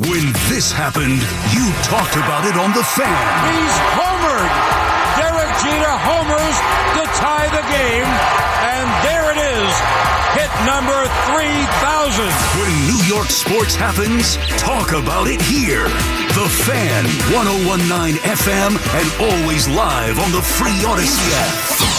When this happened, you talked about it on The Fan. He's homered. Derek Jeter homers to tie the game. And there it is. Hit number 3,000. When New York sports happens, talk about it here. The Fan, 101.9 FM, and always live on the free Odyssey app.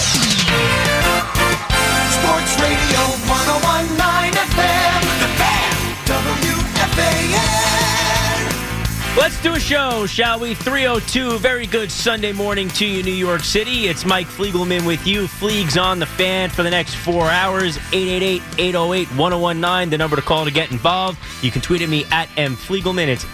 Sports Radio 101.9 FM. The Fan. WFAN. Let's do a show, shall we? 3:02, very good Sunday morning to you, New York City. It's Mike Fliegelman with you. Fleegs on The Fan for the next 4 hours. 888-808-1019, the number to call to get involved. You can tweet at me at mfliegelman. It's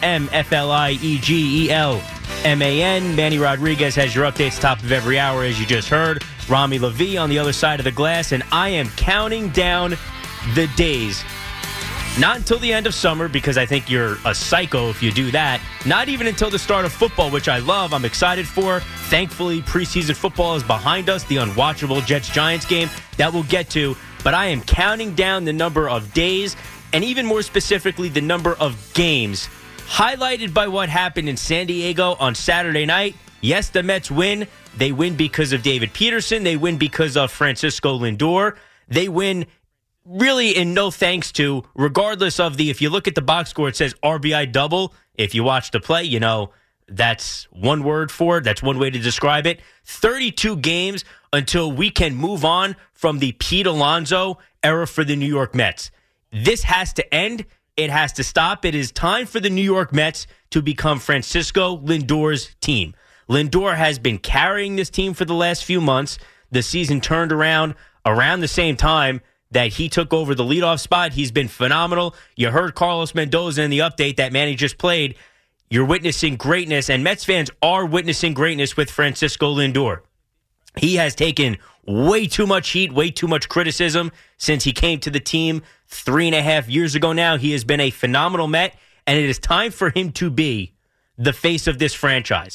MFLIEGELMAN. Manny Rodriguez has your updates top of every hour, as you just heard. Rami Levy on the other side of the glass, and I am counting down the days. Not until the end of summer, because I think you're a psycho if you do that. Not even until the start of football, which I love, I'm excited for. Thankfully, preseason football is behind us, the unwatchable Jets-Giants game that we'll get to. But I am counting down the number of days, and even more specifically, the number of games, highlighted by what happened in San Diego on Saturday night. Yes, the Mets win. They win because of David Peterson. They win because of Francisco Lindor. They win really in no thanks to, regardless of if you look at the box score, it says RBI double. If you watch the play, you know that's one word for it. That's one way to describe it. 32 games until we can move on from the Pete Alonso era for the New York Mets. This has to end. It has to stop. It is time for the New York Mets to become Francisco Lindor's team. Lindor has been carrying this team for the last few months. The season turned around the same time that he took over the leadoff spot. He's been phenomenal. You heard Carlos Mendoza in the update that Manny just played. You're witnessing greatness, and Mets fans are witnessing greatness with Francisco Lindor. He has taken way too much heat, way too much criticism since he came to the team 3.5 years ago now. He has been a phenomenal Met, and it is time for him to be the face of this franchise.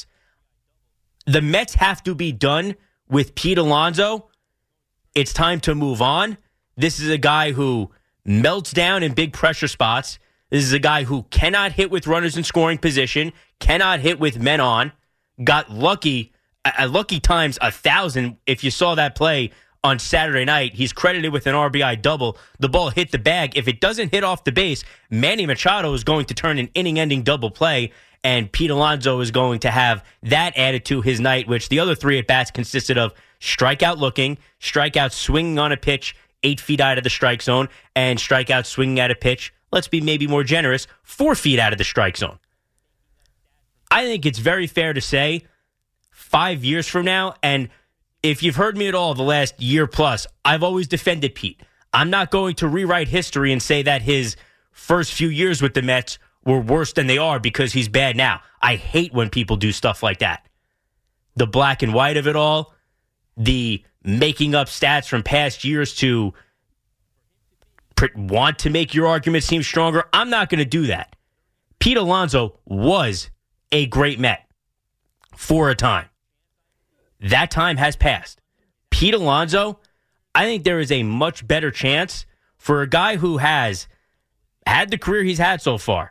The Mets have to be done with Pete Alonso. It's time to move on. This is a guy who melts down in big pressure spots. This is a guy who cannot hit with runners in scoring position, cannot hit with men on. Got lucky, at lucky times 1,000. If you saw that play on Saturday night, he's credited with an RBI double. The ball hit the bag. If it doesn't hit off the base, Manny Machado is going to turn an inning-ending double play, and Pete Alonso is going to have that added to his night, which the other three at-bats consisted of strikeout looking, strikeout swinging on a pitch 8 feet out of the strike zone, and strikeout swinging at a pitch, let's be maybe more generous, 4 feet out of the strike zone. I think it's very fair to say 5 years from now, and if you've heard me at all the last year plus, I've always defended Pete. I'm not going to rewrite history and say that his first few years with the Mets were worse than they are because he's bad now. I hate when people do stuff like that. The black and white of it all, the making up stats from past years to want to make your argument seem stronger. I'm not going to do that. Pete Alonso was a great Met for a time. That time has passed. Pete Alonso, I think there is a much better chance for a guy who has had the career he's had so far,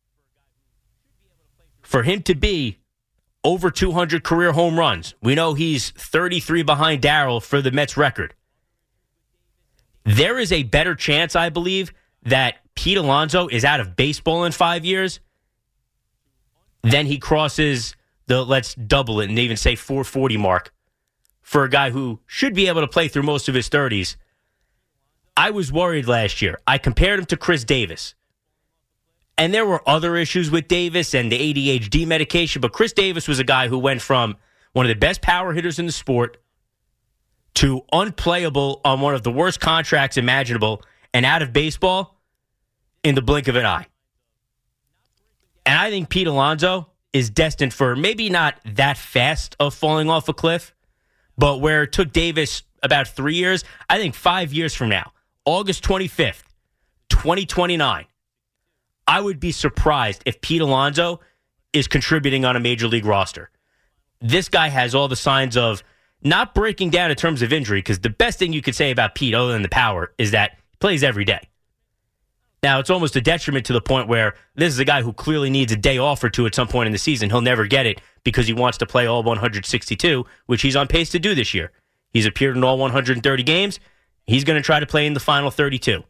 for him to be over 200 career home runs. We know he's 33 behind Darryl for the Mets record. There is a better chance, I believe, that Pete Alonso is out of baseball in 5 years than he crosses the, let's double it and even say 440 mark for a guy who should be able to play through most of his 30s. I was worried last year. I compared him to Chris Davis. And there were other issues with Davis and the ADHD medication, but Chris Davis was a guy who went from one of the best power hitters in the sport to unplayable on one of the worst contracts imaginable and out of baseball in the blink of an eye. And I think Pete Alonso is destined for maybe not that fast of falling off a cliff, but where it took Davis about 3 years, I think 5 years from now, August 25th, 2029, I would be surprised if Pete Alonso is contributing on a major league roster. This guy has all the signs of not breaking down in terms of injury, because the best thing you could say about Pete, other than the power, is that he plays every day. Now, it's almost a detriment to the point where this is a guy who clearly needs a day off or two at some point in the season. He'll never get it because he wants to play all 162, which he's on pace to do this year. He's appeared in all 130 games. He's going to try to play in the final 32.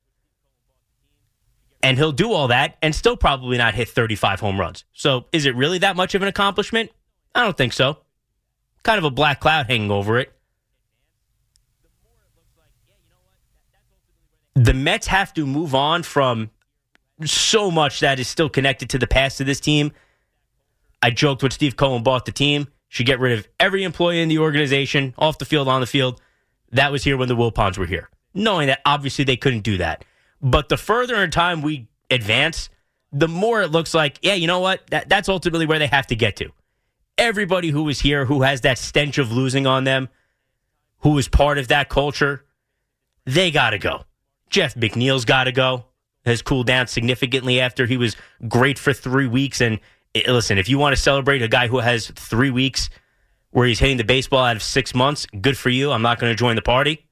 And he'll do all that and still probably not hit 35 home runs. So is it really that much of an accomplishment? I don't think so. Kind of a black cloud hanging over it. The Mets have to move on from so much that is still connected to the past of this team. I joked when Steve Cohen bought the team, should get rid of every employee in the organization, off the field, on the field. That was here when the Wilpons were here. Knowing that obviously they couldn't do that. But the further in time we advance, the more it looks like, yeah, you know what? That's ultimately where they have to get to. Everybody who was here, who has that stench of losing on them, who is part of that culture, they got to go. Jeff McNeil's got to go. Has cooled down significantly after he was great for 3 weeks. And listen, if you want to celebrate a guy who has 3 weeks where he's hitting the baseball out of 6 months, good for you. I'm not going to join the party.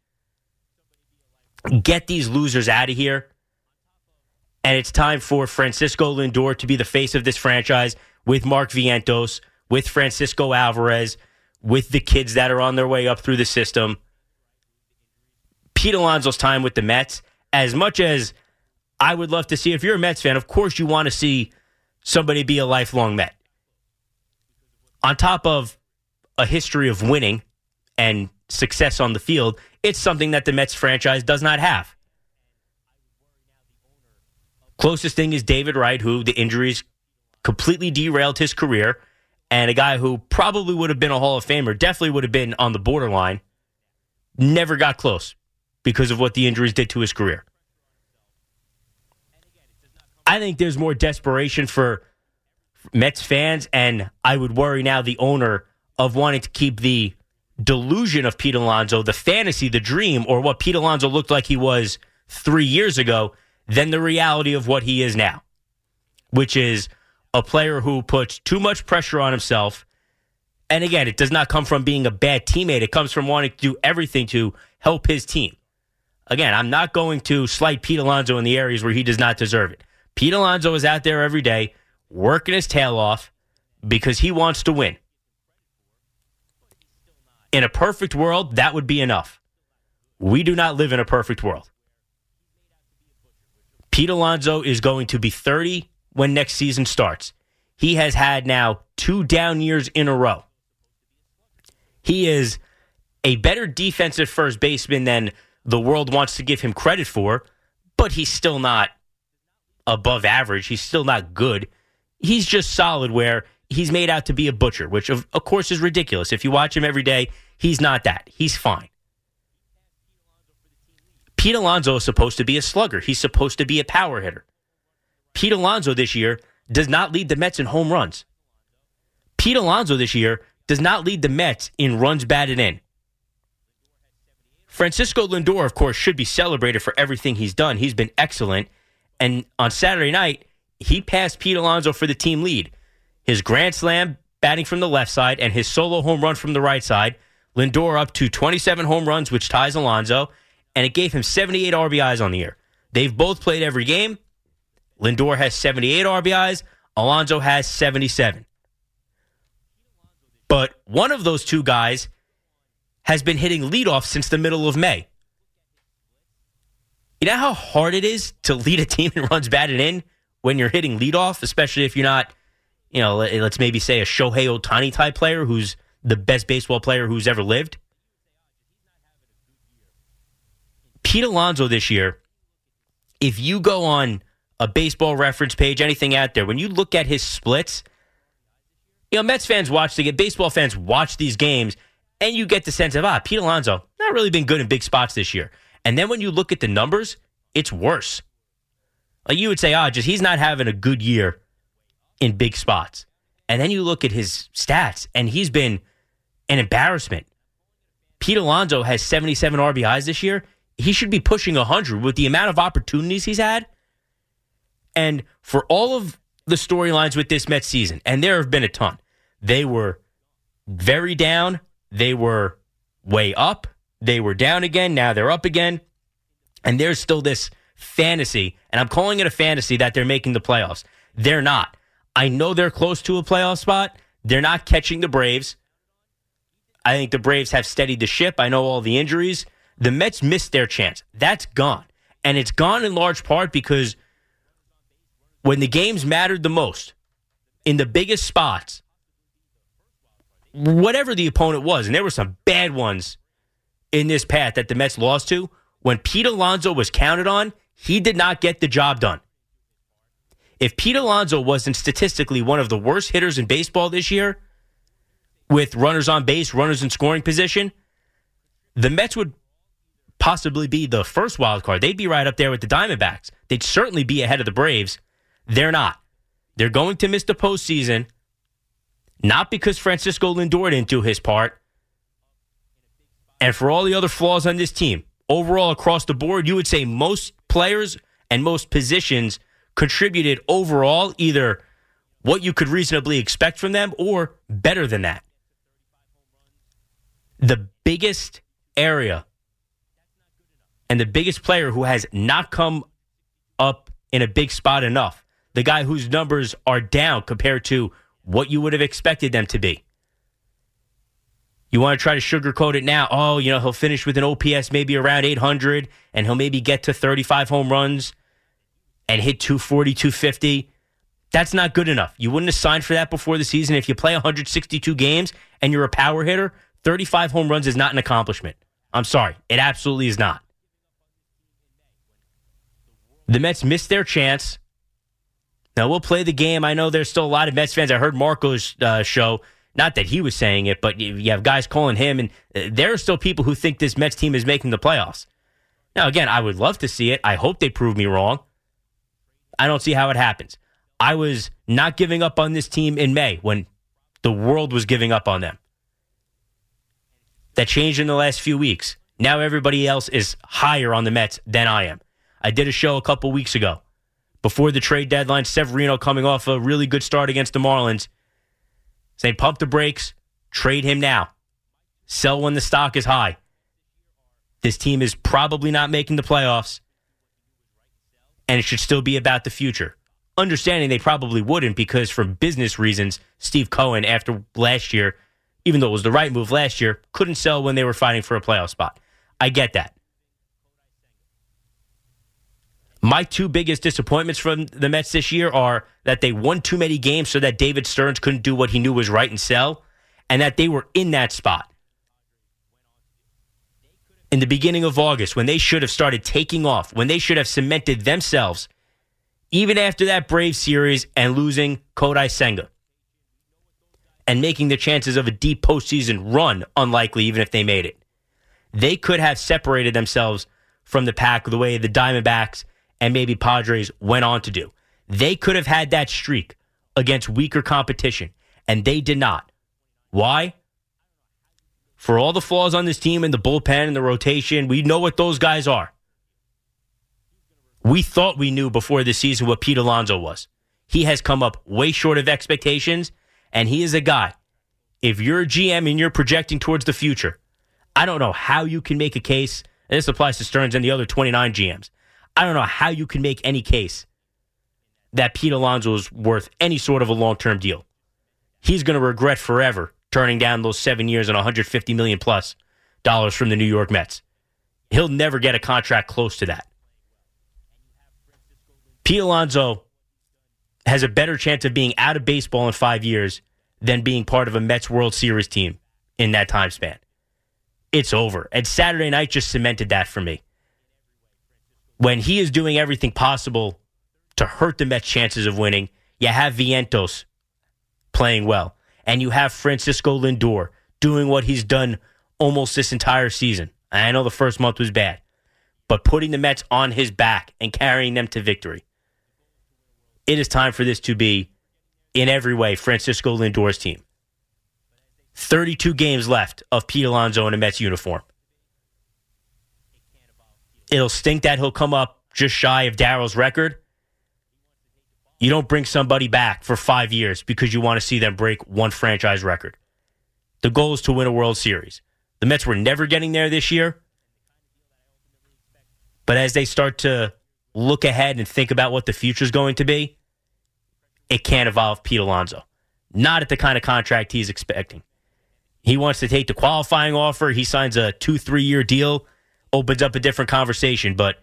Get these losers out of here. And it's time for Francisco Lindor to be the face of this franchise with Mark Vientos, with Francisco Alvarez, with the kids that are on their way up through the system. Pete Alonso's time with the Mets, as much as I would love to see, if you're a Mets fan, of course you want to see somebody be a lifelong Met. On top of a history of winning and success on the field, it's something that the Mets franchise does not have. Closest thing is David Wright, who the injuries completely derailed his career, and a guy who probably would have been a Hall of Famer, definitely would have been on the borderline, never got close because of what the injuries did to his career. I think there's more desperation for Mets fans, and I would worry now the owner of wanting to keep the delusion of Pete Alonso, the fantasy, the dream, or what Pete Alonso looked like he was 3 years ago, than the reality of what he is now, which is a player who puts too much pressure on himself. And again, it does not come from being a bad teammate. It comes from wanting to do everything to help his team. Again, I'm not going to slight Pete Alonso in the areas where he does not deserve it. Pete Alonso is out there every day working his tail off because he wants to win. In a perfect world, that would be enough. We do not live in a perfect world. Pete Alonso is going to be 30 when next season starts. He has had now 2 down years in a row. He is a better defensive first baseman than the world wants to give him credit for, but he's still not above average. He's still not good. He's just solid where he's made out to be a butcher, which of course is ridiculous. If you watch him every day, he's not that. He's fine. Pete Alonso is supposed to be a slugger. He's supposed to be a power hitter. Pete Alonso this year does not lead the Mets in home runs. Pete Alonso this year does not lead the Mets in runs batted in. Francisco Lindor, of course, should be celebrated for everything he's done. He's been excellent. And on Saturday night, he passed Pete Alonso for the team lead. His grand slam batting from the left side and his solo home run from the right side, Lindor up to 27 home runs, which ties Alonso, and it gave him 78 RBIs on the year. They've both played every game. Lindor has 78 RBIs. Alonso has 77. But one of those two guys has been hitting leadoff since the middle of May. You know how hard it is to lead a team in runs batted in when you're hitting leadoff, especially if you're not, let's maybe say a Shohei Ohtani type player who's the best baseball player who's ever lived? Pete Alonso this year, if you go on a Baseball Reference page, anything out there, when you look at his splits, Mets fans watch baseball fans watch these games, and you get the sense of, Pete Alonso, not really been good in big spots this year. And then when you look at the numbers, it's worse. Like you would say, he's not having a good year in big spots. And then you look at his stats, and he's been an embarrassment. Pete Alonso has 77 RBIs this year. He should be pushing 100 with the amount of opportunities he's had. And for all of the storylines with this Mets season, and there have been a ton, they were very down. They were way up. They were down again. Now they're up again. And there's still this fantasy, and I'm calling it a fantasy, that they're making the playoffs. They're not. I know they're close to a playoff spot. They're not catching the Braves. I think the Braves have steadied the ship. I know all the injuries. The Mets missed their chance. That's gone. And it's gone in large part because when the games mattered the most, in the biggest spots, whatever the opponent was, and there were some bad ones in this path that the Mets lost to, when Pete Alonso was counted on, he did not get the job done. If Pete Alonso wasn't statistically one of the worst hitters in baseball this year, with runners on base, runners in scoring position, the Mets would possibly be the first wild card. They'd be right up there with the Diamondbacks. They'd certainly be ahead of the Braves. They're not. They're going to miss the postseason, not because Francisco Lindor didn't do his part, and for all the other flaws on this team. Overall, across the board, you would say most players and most positions contributed overall either what you could reasonably expect from them or better than that. The biggest area and the biggest player who has not come up in a big spot enough, the guy whose numbers are down compared to what you would have expected them to be. You want to try to sugarcoat it now. Oh, he'll finish with an OPS maybe around 800, and he'll maybe get to 35 home runs and hit 240, 250. That's not good enough. You wouldn't have signed for that before the season. If you play 162 games and you're a power hitter, 35 home runs is not an accomplishment. I'm sorry. It absolutely is not. The Mets missed their chance. Now, we'll play the game. I know there's still a lot of Mets fans. I heard Marco's show. Not that he was saying it, but you have guys calling him, and there are still people who think this Mets team is making the playoffs. Now, again, I would love to see it. I hope they prove me wrong. I don't see how it happens. I was not giving up on this team in May when the world was giving up on them. That changed in the last few weeks. Now everybody else is higher on the Mets than I am. I did a show a couple weeks ago before the trade deadline, Severino coming off a really good start against the Marlins, saying pump the brakes, trade him now. Sell when the stock is high. This team is probably not making the playoffs, and it should still be about the future. Understanding they probably wouldn't because for business reasons, Steve Cohen, after last year, even though it was the right move last year, couldn't sell when they were fighting for a playoff spot. I get that. My two biggest disappointments from the Mets this year are that they won too many games so that David Stearns couldn't do what he knew was right and sell, and that they were in that spot in the beginning of August when they should have started taking off, when they should have cemented themselves, even after that Braves series and losing Kodai Senga and making the chances of a deep postseason run unlikely even if they made it. They could have separated themselves from the pack the way the Diamondbacks and maybe Padres went on to do. They could have had that streak against weaker competition, and they did not. Why? For all the flaws on this team and the bullpen and the rotation, we know what those guys are. We thought we knew before the season what Pete Alonso was. He has come up way short of expectations, and he is a guy. If you're a GM and you're projecting towards the future, I don't know how you can make a case, and this applies to Stearns and the other 29 GMs, I don't know how you can make any case that Pete Alonso is worth any sort of a long-term deal. He's going to regret forever turning down those 7 years and $150 million plus from the New York Mets. He'll never get a contract close to that. Pete Alonso has a better chance of being out of baseball in 5 years than being part of a Mets World Series team in that time span. It's over. And Saturday night just cemented that for me. When he is doing everything possible to hurt the Mets' chances of winning, you have Vientos playing well, and you have Francisco Lindor doing what he's done almost this entire season. I know the first month was bad, but putting the Mets on his back and carrying them to victory. It is time for this to be, in every way, Francisco Lindor's team. 32 games left of Pete Alonso in a Mets uniform. It'll stink that he'll come up just shy of Darryl's record. You don't bring somebody back for 5 years because you want to see them break one franchise record. The goal is to win a World Series. The Mets were never getting there this year. But as they start to look ahead and think about what the future is going to be, it can't involve Pete Alonso. Not at the kind of contract he's expecting. He wants to take the qualifying offer. He signs a 2-3 year deal, opens up a different conversation. But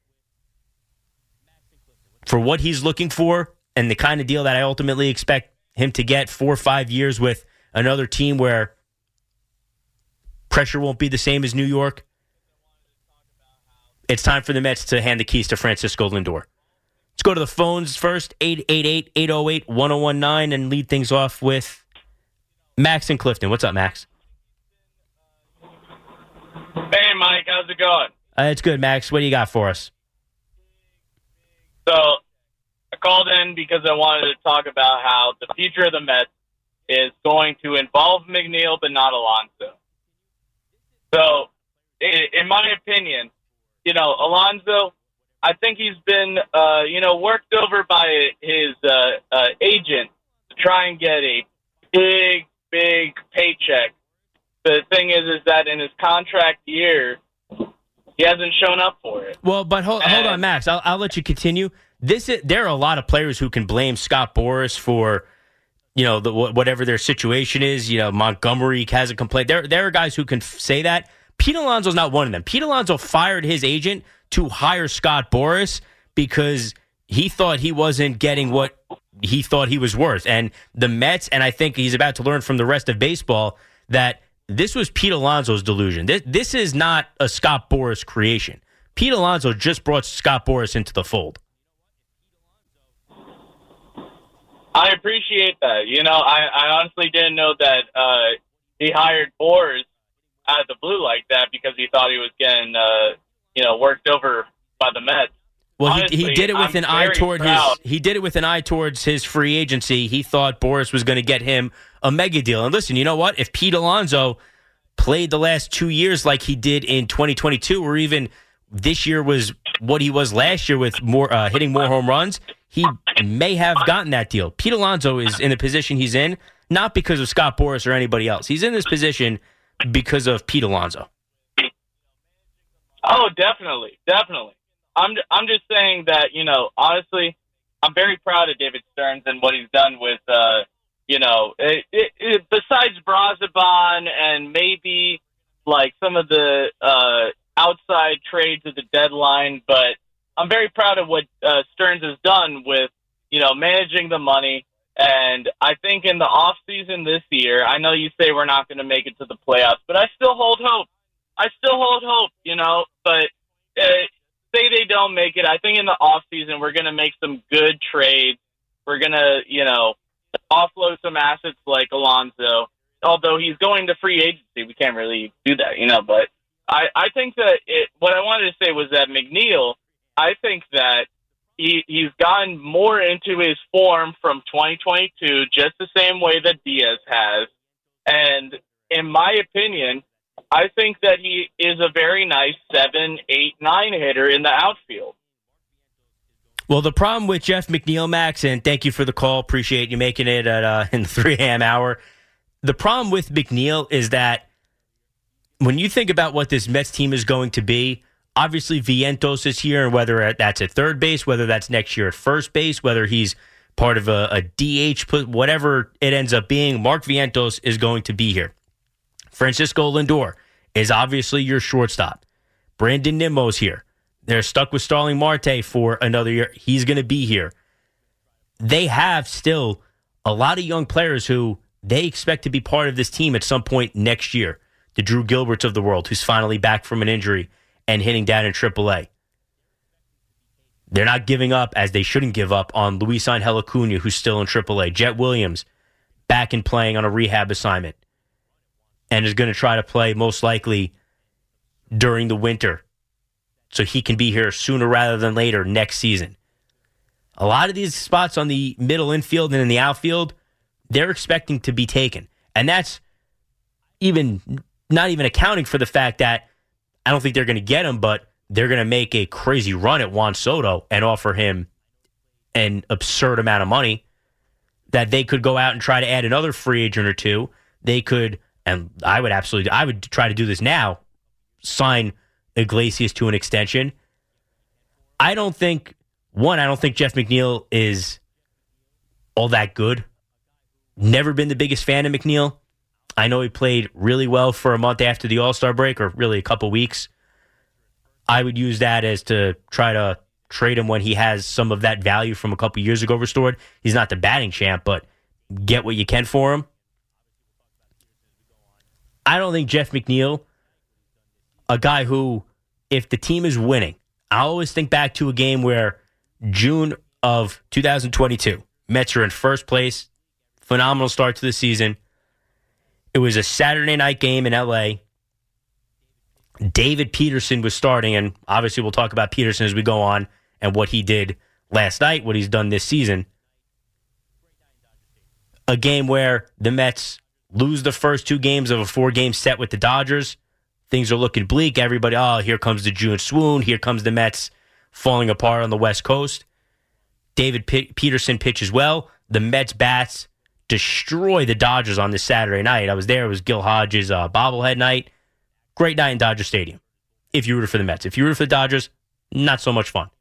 for what he's looking for and the kind of deal that I ultimately expect him to get, 4 or 5 years with another team where pressure won't be the same as New York, it's time for the Mets to hand the keys to Francisco Lindor. Let's go to the phones first, 888-808-1019, and lead things off with Max in Clifton. What's up, Max? Hey, Mike. How's it going? It's good, Max. What do you got for us? So I called in because I wanted to talk about how the future of the Mets is going to involve McNeil, but not Alonso. So, in my opinion, Alonso, I think he's been, worked over by his agent to try and get a big paycheck. The thing is that in his contract year, he hasn't shown up for it. Well, but hold on, Max. I'll let you continue. There are a lot of players who can blame Scott Boras for, whatever their situation is. Montgomery has a complaint. There are guys who can say that. Pete Alonso's not one of them. Pete Alonso fired his agent to hire Scott Boras because he thought he wasn't getting what he thought he was worth. And the Mets, and I think he's about to learn from the rest of baseball, that this was Pete Alonso's delusion. This is not a Scott Boras creation. Pete Alonso just brought Scott Boras into the fold. I appreciate that. I honestly didn't know that he hired Boras out of the blue like that because he thought he was getting, worked over by the Mets. Well, honestly, he did it with an eye toward he did it with an eye towards his free agency. He thought Boras was going to get him a mega deal. And listen, you know what? If Pete Alonso played the last 2 years like he did in 2022, or even this year was what he was last year with more hitting more home runs, he may have gotten that deal. Pete Alonso is in the position he's in, not because of Scott Boras or anybody else. He's in this position because of Pete Alonso. Oh, definitely. I'm just saying that, honestly, I'm very proud of David Stearns and what he's done with, besides Brazoban and maybe like some of the outside trades at the deadline, but I'm very proud of what Stearns has done with, managing the money. And I think in the off season this year, I know you say we're not going to make it to the playoffs, but I still hold hope. But say they don't make it. I think in the off season, we're going to make some good trades. We're going to, offload some assets like Alonso. Although he's going to free agency, we can't really do that, but I think that what I wanted to say was that McNeil, I think that he's gotten more into his form from 2022, just the same way that Diaz has. And in my opinion, I think that he is a very nice 7, 8, 9 hitter in the outfield. Well, the problem with Jeff McNeil, Max, and thank you for the call. Appreciate you making it in the 3 a.m. hour. The problem with McNeil is that when you think about what this Mets team is going to be, obviously Vientos is here, and whether that's at third base, whether that's next year at first base, whether he's part of a DH, whatever it ends up being, Mark Vientos is going to be here. Francisco Lindor is obviously your shortstop. Brandon Nimmo's here. They're stuck with Starling Marte for another year. He's going to be here. They have still a lot of young players who they expect to be part of this team at some point next year. The Drew Gilberts of the world, who's finally back from an injury and hitting down in AAA. They're not giving up, as they shouldn't give up, on Luis Angel Acuna, who's still in AAA. Jet Williams, back and playing on a rehab assignment, and is going to try to play most likely during the winter so he can be here sooner rather than later next season. A lot of these spots on the middle infield and in the outfield, they're expecting to be taken. And that's not even accounting for the fact that I don't think they're going to get him, but they're going to make a crazy run at Juan Soto and offer him an absurd amount of money that they could go out and try to add another free agent or two. They could, and I would try to do this now, sign Iglesias to an extension. I don't think Jeff McNeil is all that good. Never been the biggest fan of McNeil. I know he played really well for a month after the All-Star break, or really a couple weeks. I would use that as to try to trade him when he has some of that value from a couple years ago restored. He's not the batting champ, but get what you can for him. I don't think Jeff McNeil, a guy who, if the team is winning, I always think back to a game where June of 2022, Mets are in first place, phenomenal start to the season. It was a Saturday night game in L.A. David Peterson was starting, and obviously we'll talk about Peterson as we go on and what he did last night, what he's done this season. A game where the Mets lose the first two games of a 4-game set with the Dodgers. Things are looking bleak. Everybody, here comes the June swoon. Here comes the Mets falling apart on the West Coast. David Peterson pitches well. The Mets bats destroy the Dodgers on this Saturday night. I was there. It was Gil Hodges' bobblehead night. Great night in Dodger Stadium if you rooted for the Mets. If you rooted for the Dodgers, not so much fun.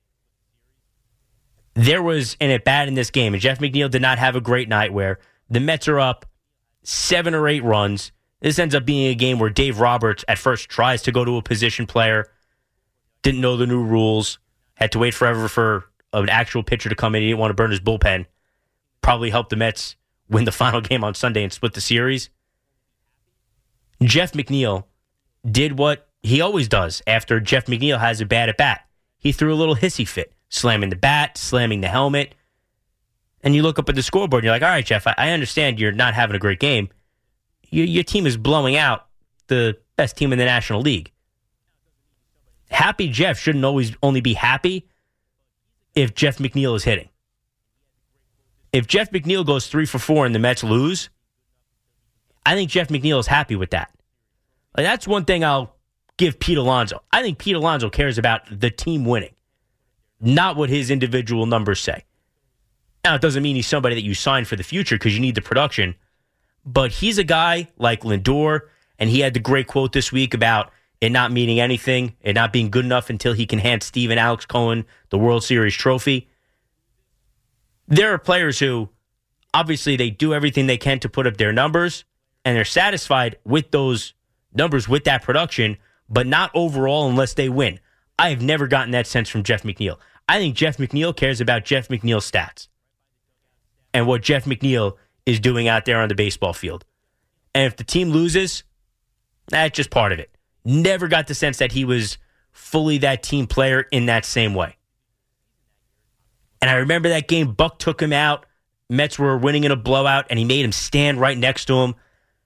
There was an at-bat in this game, and Jeff McNeil did not have a great night where the Mets are up 7 or 8 runs. This ends up being a game where Dave Roberts at first tries to go to a position player, didn't know the new rules, had to wait forever for an actual pitcher to come in. He didn't want to burn his bullpen. Probably helped the Mets win the final game on Sunday and split the series. Jeff McNeil did what he always does after Jeff McNeil has a bad at-bat. He threw a little hissy fit, slamming the bat, slamming the helmet. And you look up at the scoreboard and you're like, all right, Jeff, I understand you're not having a great game. Your team is blowing out the best team in the National League. Happy Jeff shouldn't always only be happy if Jeff McNeil is hitting. If Jeff McNeil goes 3 for 4 and the Mets lose, I think Jeff McNeil is happy with that. Like, that's one thing I'll give Pete Alonso. I think Pete Alonso cares about the team winning, not what his individual numbers say. Now, it doesn't mean he's somebody that you sign for the future because you need the production, but he's a guy like Lindor, and he had the great quote this week about it not meaning anything, it not being good enough until he can hand Steve and Alex Cohen the World Series trophy. There are players who, obviously, they do everything they can to put up their numbers, and they're satisfied with those numbers, with that production, but not overall unless they win. I have never gotten that sense from Jeff McNeil. I think Jeff McNeil cares about Jeff McNeil's stats and what Jeff McNeil is doing out there on the baseball field. And if the team loses, that's just part of it. Never got the sense that he was fully that team player in that same way. And I remember that game, Buck took him out. Mets were winning in a blowout, and he made him stand right next to him,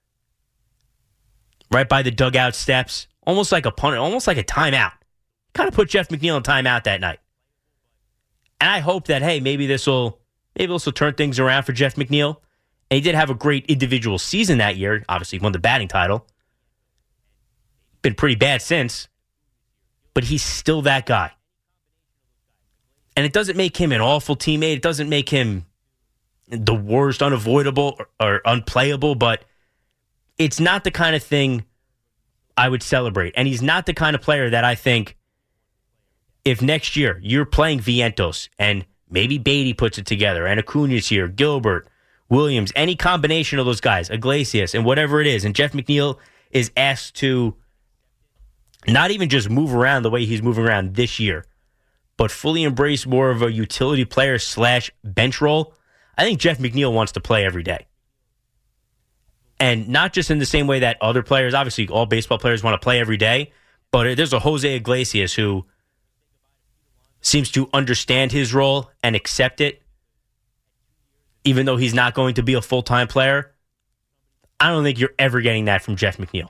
right by the dugout steps, almost like a punter, almost like a timeout. Kind of put Jeff McNeil in timeout that night. And I hope that, hey, maybe this will turn things around for Jeff McNeil. And he did have a great individual season that year. Obviously, he won the batting title. Been pretty bad since. But he's still that guy. And it doesn't make him an awful teammate. It doesn't make him the worst, unavoidable, or unplayable. But it's not the kind of thing I would celebrate. And he's not the kind of player that I think, if next year you're playing Vientos and maybe Beatty puts it together and Acuna's here, Gilbert, Williams, any combination of those guys, Iglesias, and whatever it is, and Jeff McNeil is asked to not even just move around the way he's moving around this year, but fully embrace more of a utility player / bench role, I think Jeff McNeil wants to play every day. And not just in the same way that other players, obviously all baseball players want to play every day, but there's a Jose Iglesias who seems to understand his role and accept it, even though he's not going to be a full-time player. I don't think you're ever getting that from Jeff McNeil.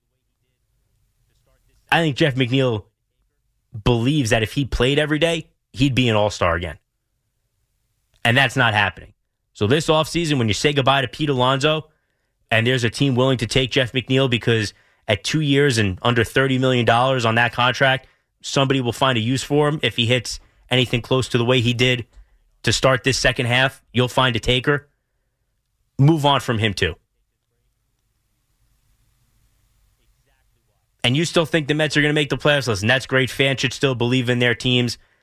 I think Jeff McNeil believes that if he played every day, he'd be an all-star again. And that's not happening. So this offseason, when you say goodbye to Pete Alonso, and there's a team willing to take Jeff McNeil because at 2 years and under $30 million on that contract, somebody will find a use for him. If he hits anything close to the way he did to start this second half, you'll find a taker. Move on from him too. And you still think the Mets are going to make the playoffs? Listen, that's great. Fans should still believe in their teams.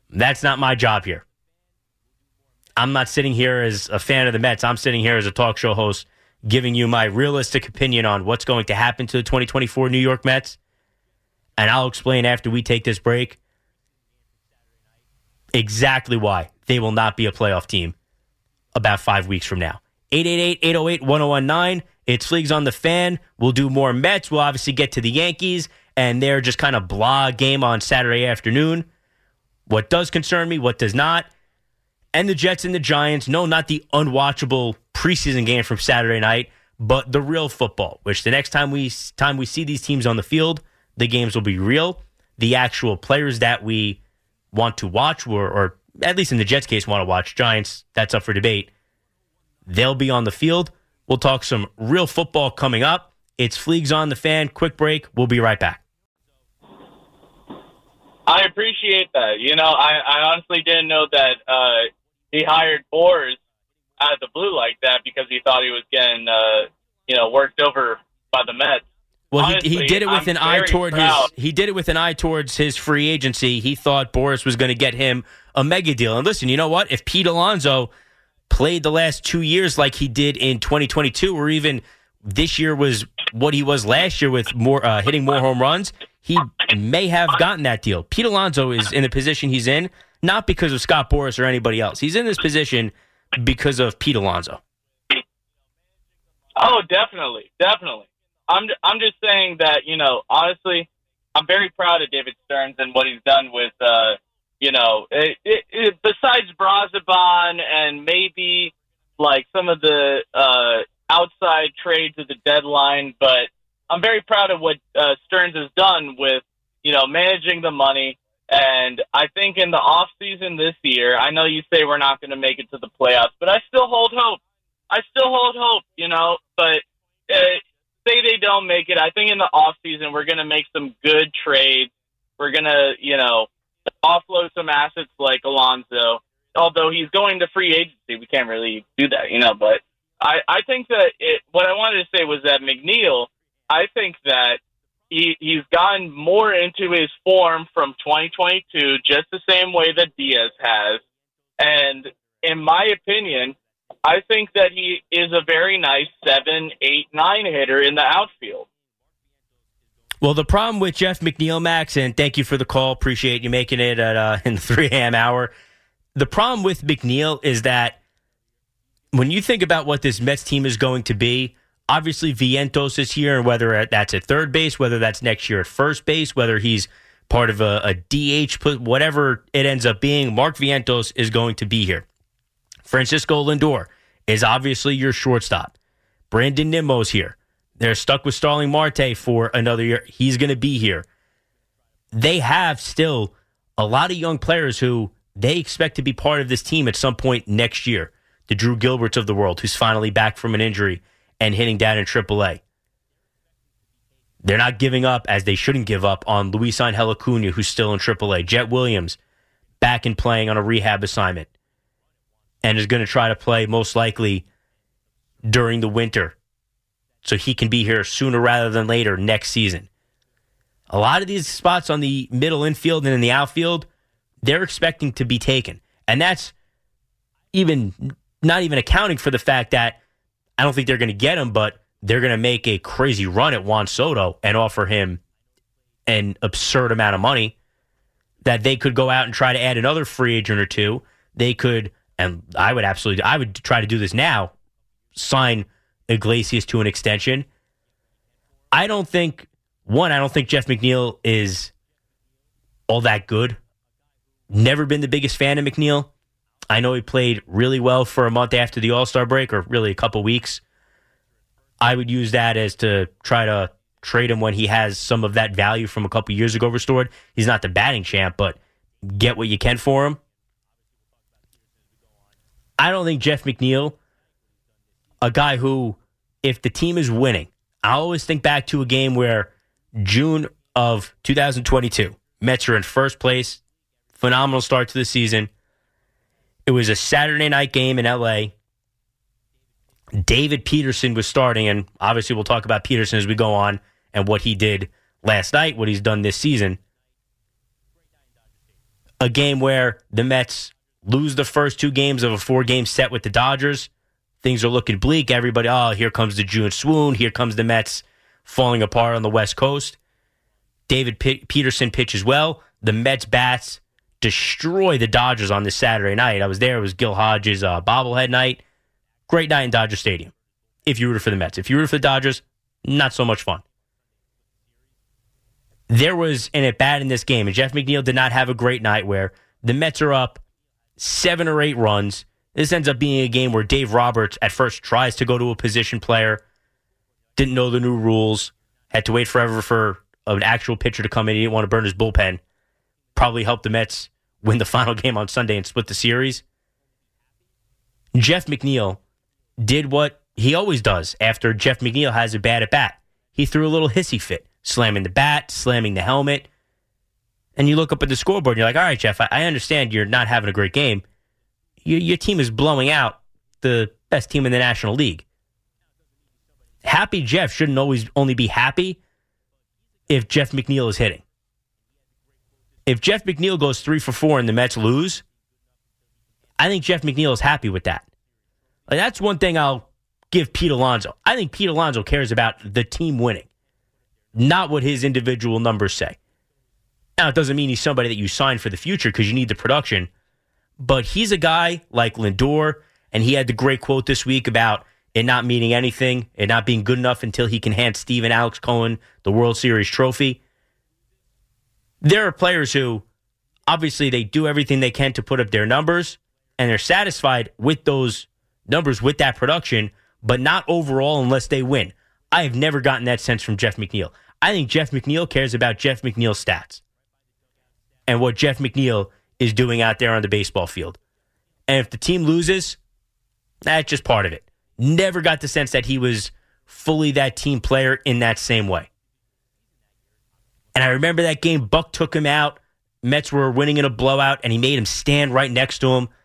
That's not my job here. I'm not sitting here as a fan of the Mets. I'm sitting here as a talk show host giving you my realistic opinion on what's going to happen to the 2024 New York Mets. And I'll explain after we take this break exactly why they will not be a playoff team about 5 weeks from now. 888-808-1019. It's Fleegs on the Fan. We'll do more Mets. We'll obviously get to the Yankees and their just kind of blah game on Saturday afternoon. What does concern me, what does not. And the Jets and the Giants. No, not the unwatchable preseason game from Saturday night, but the real football, which the next time we see these teams on the field, the games will be real. The actual players that we want to watch, or at least in the Jets' case, want to watch. Giants, that's up for debate. They'll be on the field. We'll talk some real football coming up. It's Fleegs on the Fan. Quick break. We'll be right back. I appreciate that. I honestly didn't know that he hired Boers out of the blue like that because he thought he was getting, worked over by the Mets. Well, honestly, he did it with an eye toward his free agency. He thought Boris was going to get him a mega deal. And listen, you know what? If Pete Alonso played the last 2 years like he did in 2022, or even this year was what he was last year with more hitting more home runs, he may have gotten that deal. Pete Alonso is in the position he's in, not because of Scott Boras or anybody else. He's in this position because of Pete Alonso. Oh, definitely. I'm just saying that, honestly, I'm very proud of David Stearns and what he's done with, besides Brazoban and maybe like some of the outside trades at the deadline, but I'm very proud of what Stearns has done with, managing the money. And I think in the off season this year, I know you say we're not going to make it to the playoffs, but I still hold hope. But say they don't make it. I think in the off season, we're going to make some good trades. We're going to, offload some assets like Alonso, although he's going to free agency. We can't really do that, but I think that what I wanted to say was that McNeil, I think that he's gotten more into his form from 2022, just the same way that Diaz has. And in my opinion, I think that he is a very nice 7, 8, 9 hitter in the outfield. Well, the problem with Jeff McNeil, Max, and thank you for the call. Appreciate you making it in the 3 a.m. hour. The problem with McNeil is that when you think about what this Mets team is going to be, obviously Vientos is here, and whether that's at third base, whether that's next year at first base, whether he's part of a DH, whatever it ends up being, Mark Vientos is going to be here. Francisco Lindor is obviously your shortstop. Brandon Nimmo's here. They're stuck with Starling Marte for another year. He's going to be here. They have still a lot of young players who they expect to be part of this team at some point next year. The Drew Gilberts of the world, who's finally back from an injury and hitting down in AAA. They're not giving up, as they shouldn't give up, on Luis Angel Acuna, who's still in AAA. Jet Williams, back and playing on a rehab assignment, and is going to try to play most likely during the winter so he can be here sooner rather than later next season. A lot of these spots on the middle infield and in the outfield, they're expecting to be taken. And that's not even accounting for the fact that I don't think they're going to get him, but they're going to make a crazy run at Juan Soto and offer him an absurd amount of money that they could go out and try to add another free agent or two. They could, and I would try to do this now, sign Iglesias to an extension. I don't think Jeff McNeil is all that good. Never been the biggest fan of McNeil. I know he played really well for a month after the All-Star break, or really a couple weeks. I would use that as to try to trade him when he has some of that value from a couple years ago restored. He's not the batting champ, but get what you can for him. I don't think Jeff McNeil, a guy who, if the team is winning, I always think back to a game where June of 2022, Mets are in first place, phenomenal start to the season. It was a Saturday night game in L.A. David Peterson was starting, and obviously we'll talk about Peterson as we go on and what he did last night, what he's done this season. a game where the Mets lose the first 2 games of a 4-game set with the Dodgers. Things are looking bleak. Everybody, here comes the June swoon. Here comes the Mets falling apart on the West Coast. David Peterson pitches well. The Mets bats destroy the Dodgers on this Saturday night. I was there. It was Gil Hodges' bobblehead night. Great night in Dodger Stadium if you rooted for the Mets. If you rooted for the Dodgers, not so much fun. There was an at-bat in this game, and Jeff McNeil did not have a great night where the Mets are up 7 or 8 runs. This ends up being a game where Dave Roberts at first tries to go to a position player, didn't know the new rules, had to wait forever for an actual pitcher to come in. He didn't want to burn his bullpen. Probably helped the Mets win the final game on Sunday and split the series. Jeff McNeil did what he always does after Jeff McNeil has a bad at-bat. He threw a little hissy fit, slamming the bat, slamming the helmet. And you look up at the scoreboard and you're like, all right, Jeff, I understand you're not having a great game. Your team is blowing out the best team in the National League. Happy Jeff shouldn't always only be happy if Jeff McNeil is hitting. If Jeff McNeil goes 3 for 4 and the Mets lose, I think Jeff McNeil is happy with that. Like, that's one thing I'll give Pete Alonso. I think Pete Alonso cares about the team winning, not what his individual numbers say. Now, it doesn't mean he's somebody that you sign for the future because you need the production, but he's a guy like Lindor, and he had the great quote this week about it not meaning anything, it not being good enough until he can hand Steve and Alex Cohen the World Series trophy. There are players who, obviously, they do everything they can to put up their numbers, and they're satisfied with those numbers, with that production, but not overall unless they win. I have never gotten that sense from Jeff McNeil. I think Jeff McNeil cares about Jeff McNeil's stats and what Jeff McNeil is doing out there on the baseball field. And if the team loses, that's just part of it. Never got the sense that he was fully that team player in that same way. And I remember that game, Buck took him out. Mets were winning in a blowout, and he made him stand right next to him,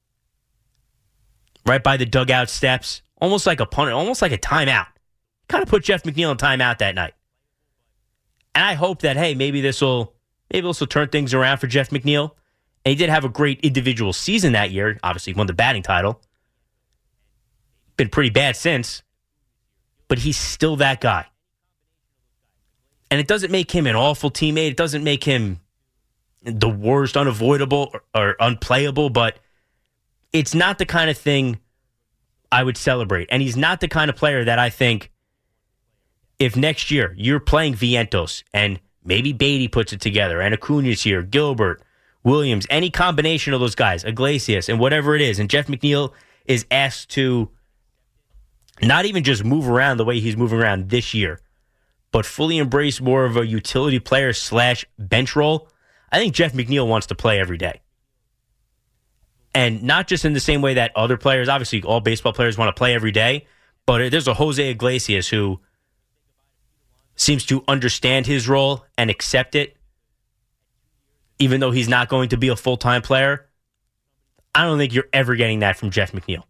right by the dugout steps, almost like a punt, almost like a timeout. Kind of put Jeff McNeil in timeout that night. And I hope that, hey, maybe this will turn things around for Jeff McNeil. And he did have a great individual season that year. Obviously, he won the batting title. Been pretty bad since, but he's still that guy. And it doesn't make him an awful teammate. It doesn't make him the worst, unavoidable, or unplayable, but it's not the kind of thing I would celebrate. And he's not the kind of player that I think if next year you're playing Vientos and maybe Beatty puts it together and Acuna's here, Gilbert, Williams, any combination of those guys, Iglesias, and whatever it is, and Jeff McNeil is asked to not even just move around the way he's moving around this year, but fully embrace more of a utility player / bench role, I think Jeff McNeil wants to play every day. And not just in the same way that other players, obviously all baseball players want to play every day, but there's a Jose Iglesias who seems to understand his role and accept it, even though he's not going to be a full-time player. I don't think you're ever getting that from Jeff McNeil.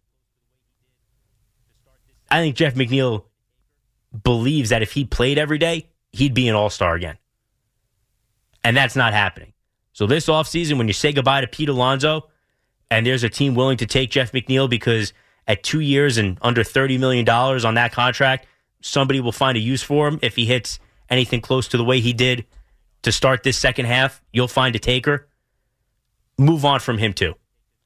I think Jeff McNeil believes that if he played every day, he'd be an all-star again. And that's not happening. So this offseason, when you say goodbye to Pete Alonso, and there's a team willing to take Jeff McNeil because at 2 years and under $30 million on that contract, somebody will find a use for him. If he hits anything close to the way he did to start this second half, you'll find a taker. Move on from him too.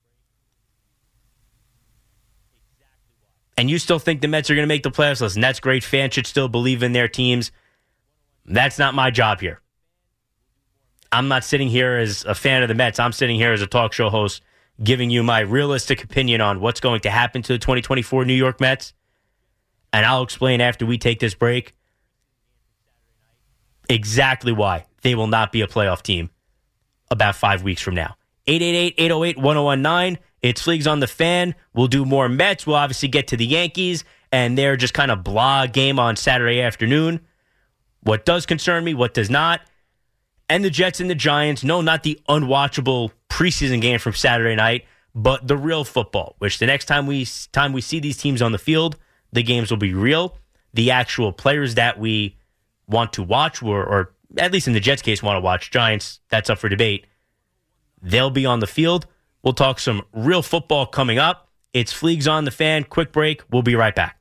And you still think the Mets are going to make the playoffs? Listen, that's great. Fans should still believe in their teams. That's not my job here. I'm not sitting here as a fan of the Mets. I'm sitting here as a talk show host giving you my realistic opinion on what's going to happen to the 2024 New York Mets. And I'll explain after we take this break exactly why they will not be a playoff team about 5 weeks from now. 888-808-1019. It's Fleegs on the Fan. We'll do more Mets. We'll obviously get to the Yankees and their just kind of blah game on Saturday afternoon. What does concern me, what does not. And the Jets and the Giants. No, not the unwatchable preseason game from Saturday night, but the real football, which the next time we see these teams on the field, the games will be real. The actual players that we want to watch, or at least in the Jets' case, want to watch. Giants, that's up for debate. they'll be on the field. We'll talk some real football coming up. It's Fleegs on the Fan. Quick break. We'll be right back.